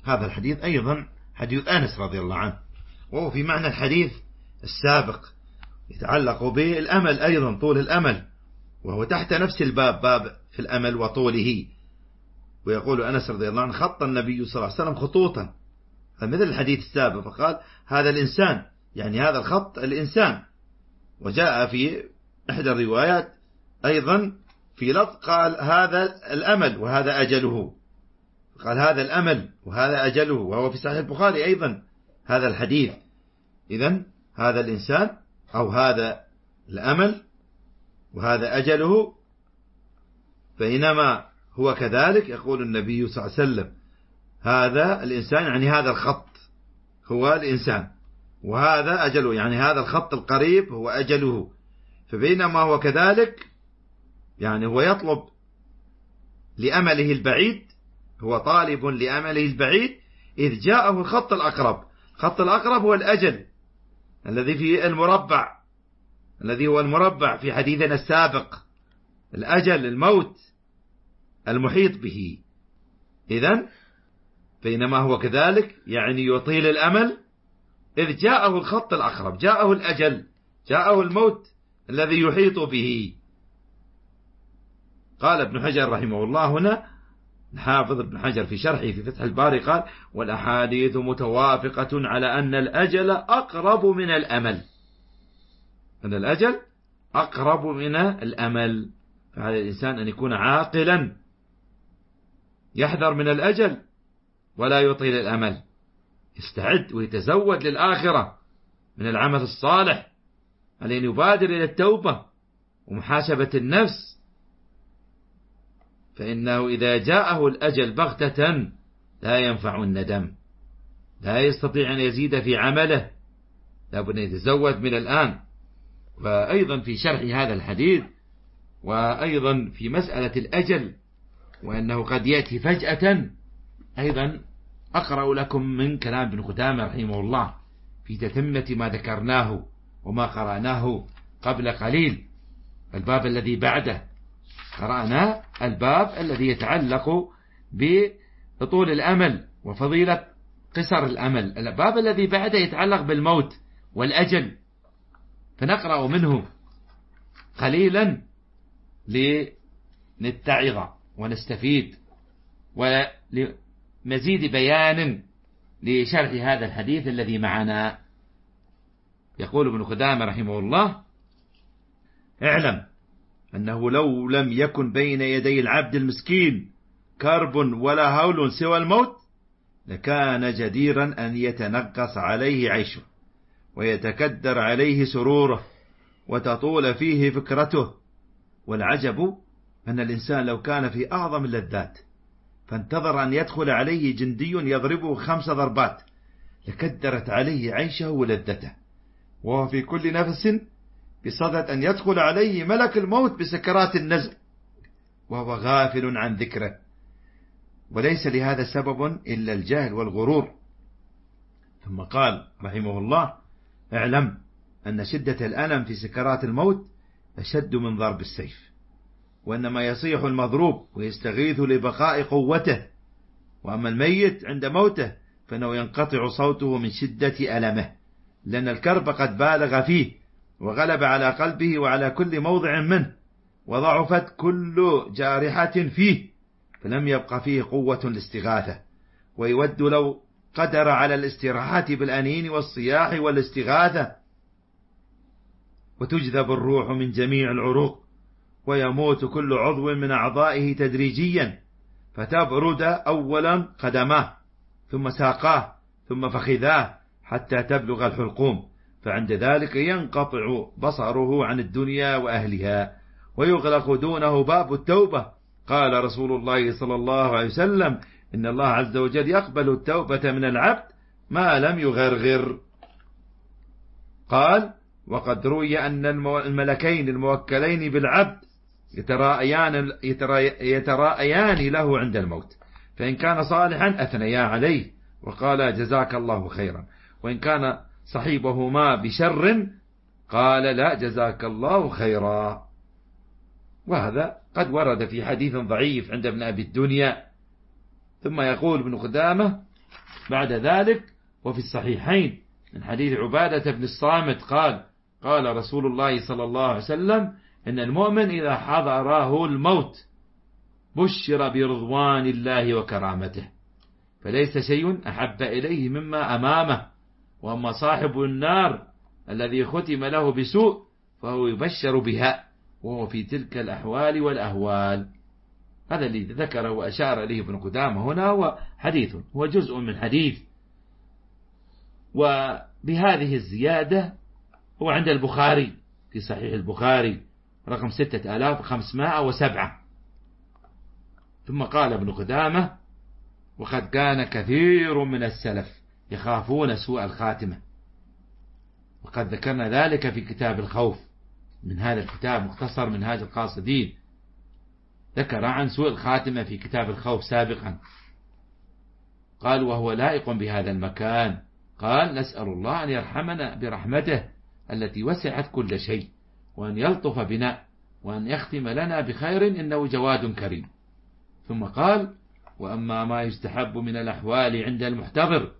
هذا الحديث أيضا حديث أنس رضي الله عنه، وهو في معنى الحديث السابق، يتعلق بالأمل أيضا، طول الأمل، وهو تحت نفس الباب، باب في الأمل وطوله. ويقول أنس رضي الله عنه: خط النبي صلى الله عليه وسلم خطوطا، مثل الحديث السابق، فقال هذا الإنسان، يعني هذا الخط الإنسان. وجاء في إحدى الروايات أيضا في لفظ قال هذا الأمل وهذا أجله، قال هذا الأمل وهذا أجله، وهو في صحيح البخاري أيضا هذا الحديث. إذن هذا الإنسان أو هذا الأمل وهذا أجله، فإنما هو كذلك. يقول النبي صلى الله عليه وسلم: هذا الإنسان، يعني هذا الخط هو الإنسان، وهذا أجله، يعني هذا الخط القريب هو أجله. فبينما هو كذلك، يعني هو يطلب لأمله البعيد، هو طالب لأمله البعيد، إذ جاءه الخط الأقرب. خط الأقرب هو الأجل الذي في المربع، الذي هو المربع في حديثنا السابق، الأجل، الموت المحيط به. إذن بينما هو كذلك، يعني يطيل الأمل، إذ جاءه الخط الأقرب، جاءه الأجل، جاءه الموت الذي يحيط به. قال ابن حجر رحمه الله هنا، الحافظ ابن حجر في شرحه في فتح الباري قال: والأحاديث متوافقة على أن الأجل أقرب من الأمل، أن الأجل أقرب من الأمل. فعلى الإنسان أن يكون عاقلا، يحذر من الأجل ولا يطيل الأمل، يستعد ويتزود للآخرة من العمل الصالح، عليه أن يبادر إلى التوبة ومحاسبة النفس، فإنه إذا جاءه الأجل بغتة لا ينفع الندم، لا يستطيع أن يزيد في عمله، لابد أن يتزود من الآن. وأيضا في شرح هذا الحديث، وأيضا في مسألة الأجل وأنه قد يأتي فجأة، أيضا أقرأ لكم من كلام ابن قدامة رحمه الله في تتمة ما ذكرناه وما قرأناه قبل قليل. الباب الذي بعده قرأنا الباب الذي يتعلق بطول الأمل وفضيلة قصر الأمل. الباب الذي بعده يتعلق بالموت والأجل، فنقرأ منه قليلا لنتعظ ونستفيد ولمزيد بيان لشرح هذا الحديث الذي معنا. يقول ابن قدامة رحمه الله: اعلم أنه لو لم يكن بين يدي العبد المسكين كرب ولا هول سوى الموت لكان جديرا أن يتنقص عليه عيشه ويتكدر عليه سروره وتطول فيه فكرته. والعجب أن الإنسان لو كان في أعظم اللذات فانتظر أن يدخل عليه جندي يضربه 5 ضربات لكدرت عليه عيشه ولذته، وهو في كل نفس بصدد أن يدخل عليه ملك الموت بسكرات النزع وهو غافل عن ذكره، وليس لهذا سبب إلا الجهل والغرور. ثم قال رحمه الله: اعلم أن شدة الألم في سكرات الموت أشد من ضرب السيف، وإنما يصيح المضروب ويستغيث لبقاء قوته، وأما الميت عند موته فإنه ينقطع صوته من شدة ألمه، لأن الكرب قد بالغ فيه وغلب على قلبه وعلى كل موضع منه، وضعفت كل جارحة فيه، فلم يبق فيه قوة الاستغاثة، ويود لو قدر على الاستراحة بالأنين والصياح والاستغاثة، وتجذب الروح من جميع العروق، ويموت كل عضو من أعضائه تدريجيا، فتبرد أولا قدماه ثم ساقاه ثم فخذاه حتى تبلغ الحلقوم، فعند ذلك ينقطع بصره عن الدنيا وأهلها ويغلق دونه باب التوبة. قال رسول الله صلى الله عليه وسلم: إن الله عز وجل يقبل التوبة من العبد ما لم يغرغر. قال: وقد روي أن الملكين الموكلين بالعبد يتراءيان له عند الموت، فإن كان صالحا أثنيا عليه وقال: جزاك الله خيرا، وإن كان صحيبهما بشر قال: لا جزاك الله خيرا. وهذا قد ورد في حديث ضعيف عند ابن أبي الدنيا. ثم يقول ابن قدامة: بعد ذلك وفي الصحيحين من حديث عبادة بن الصامت قال رسول الله صلى الله عليه وسلم إن المؤمن إذا حضره الموت بشر برضوان الله وكرامته، فليس شيء أحب إليه مما أمامه. وأما صاحب النار الذي ختم له بسوء فهو يبشر بها وهو في تلك الأحوال والأهوال. هذا الذي ذكره وأشار إليه ابن قدامة هنا، وحديث هو جزء من حديث. وبهذه الزيادة هو عند البخاري في صحيح البخاري رقم 6507. ثم قال ابن قدامة: وقد كان كثير من السلف يخافون سوء الخاتمة، وقد ذكرنا ذلك في كتاب الخوف من هذا الكتاب مختصر منهاج القاصدين، ذكر عن سوء الخاتمة في كتاب الخوف سابقا. قال: وهو لائق بهذا المكان. قال: نسأل الله أن يرحمنا برحمته التي وسعت كل شيء، وأن يلطف بنا، وأن يختم لنا بخير، إنه جواد كريم. ثم قال: وأما ما يستحب من الأحوال عند المحتضر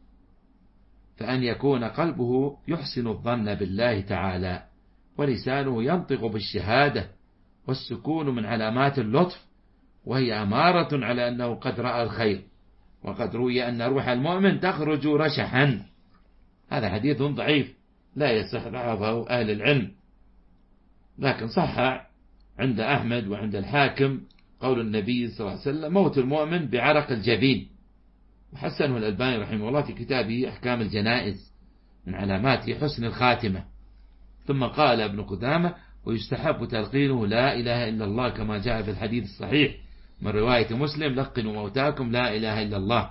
فأن يكون قلبه يحسن الظن بالله تعالى، ولسانه ينطق بالشهادة، والسكون من علامات اللطف، وهي أمارة على أنه قد رأى الخير. وقد روي أن روح المؤمن تخرج رشحا. هذا حديث ضعيف لا يصح بعضه أهل العلم، لكن صح عند أحمد وعند الحاكم قول النبي صلى الله عليه وسلم: موت المؤمن بعرق الجبين. وحسنه الألباني رحمه الله في كتابه أحكام الجنائز من علامات حسن الخاتمة. ثم قال ابن قدامة: ويستحب تلقينه لا إله إلا الله كما جاء في الحديث الصحيح من رواية مسلم: لقنوا موتاكم لا إله إلا الله.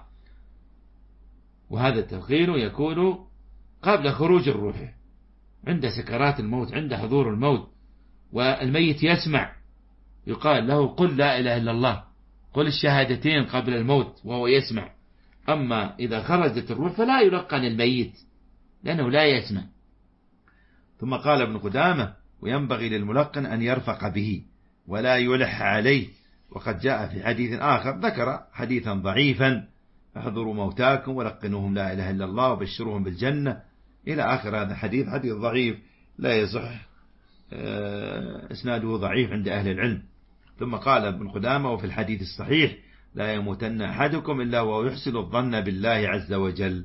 وهذا التلقين يكون قبل خروج الروح، عند سكرات الموت، عند حضور الموت، والميت يسمع، يقال له: قل لا إله إلا الله، قل الشهادتين قبل الموت، وهو يسمع. أما إذا خرجت الروح فلا يلقن الميت لأنه لا يسمع. ثم قال ابن قدامة: وينبغي للملقن أن يرفق به ولا يلح عليه. وقد جاء في حديث آخر ذكر حديثا ضعيفا: احضروا موتاكم ولقنوهم لا إله إلا الله وبشروهم بالجنة، إلى آخر هذا حديث ضعيف لا يصح، إسناده ضعيف عند أهل العلم. ثم قال ابن قدامة: وفي الحديث الصحيح: لا يموتن أحدكم إلا وهو يحسن الظن بالله عز وجل.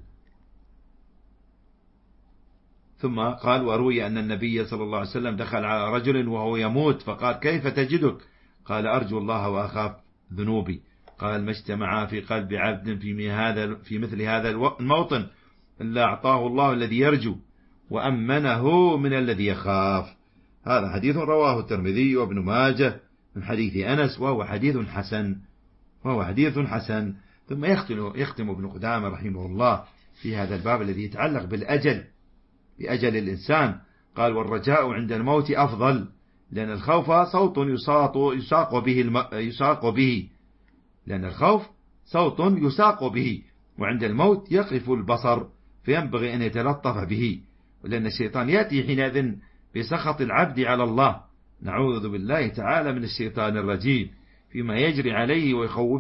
ثم قال: وروي أن النبي صلى الله عليه وسلم دخل على رجل وهو يموت فقال: كيف تجدك؟ قال: أرجو الله وأخاف ذنوبي. قال: ما اجتمع في قلب عبد في مثل هذا الموطن إلا أعطاه الله الذي يرجو وأمنه من الذي يخاف. هذا حديث رواه الترمذي وابن ماجه من حديث أنس، وهو حديث حسن. ثم يختم ابن قدامة رحمه الله في هذا الباب الذي يتعلق بأجل الإنسان. قال: والرجاء عند الموت أفضل، لأن الخوف صوت يساق به، وعند الموت يقف البصر، فينبغي أن يتلطف به، لأن الشيطان يأتي حينئذ بسخط العبد على الله، نعوذ بالله تعالى من الشيطان الرجيم، فيما يجري عليه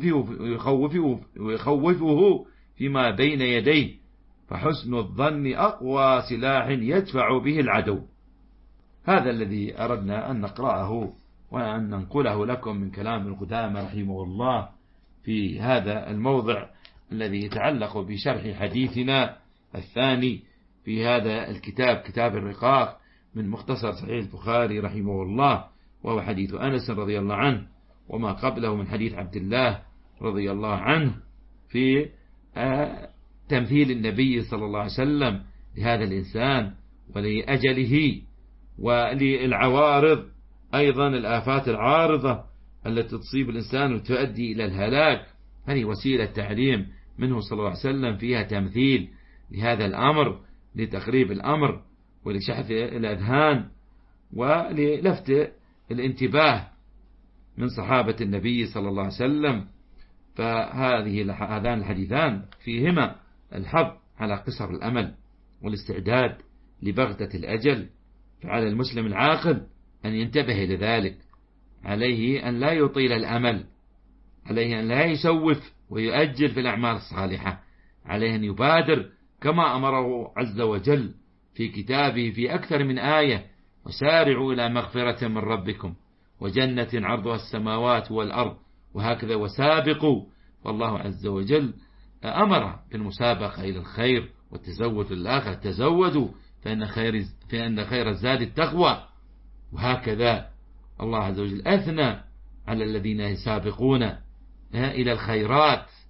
ويخوفه فيما بين يديه. فحسن الظن أقوى سلاح يدفع به العدو. هذا الذي أردنا أن نقرأه وأن ننقله لكم من كلام ابن قدامة رحمه الله في هذا الموضع الذي يتعلق بشرح حديثنا الثاني في هذا الكتاب، كتاب الرقاق، من مختصر صحيح البخاري رحمه الله، وهو حديث أنس رضي الله عنه، وما قبله من حديث عبد الله رضي الله عنه في تمثيل النبي صلى الله عليه وسلم لهذا الإنسان ولأجله وللعوارض، أيضا الآفات العارضة التي تصيب الإنسان وتؤدي إلى الهلاك. هذه وسيلة تعليم منه صلى الله عليه وسلم فيها تمثيل لهذا الأمر، لتقريب الأمر ولشحذ الأذهان وللفت الانتباه من صحابة النبي صلى الله عليه وسلم. هذان الحديثان فيهما الحظ على قصر الأمل والاستعداد لبغتة الأجل، فعلى المسلم العاقل أن ينتبه لذلك، عليه أن لا يطيل الأمل، عليه أن لا يسوف ويؤجل في الأعمال الصالحة، عليه أن يبادر كما أمره عز وجل في كتابه في أكثر من آية: وسارعوا إلى مغفرة من ربكم وجنة عرضها السماوات والأرض، وهكذا وسابقوا. فالله عز وجل أمر بالمسابقة إلى الخير والتزود للآخرة: تزودوا فإن خير الزاد التقوى. وهكذا الله عز وجل أثنى على الذين يسابقون إلى الخيرات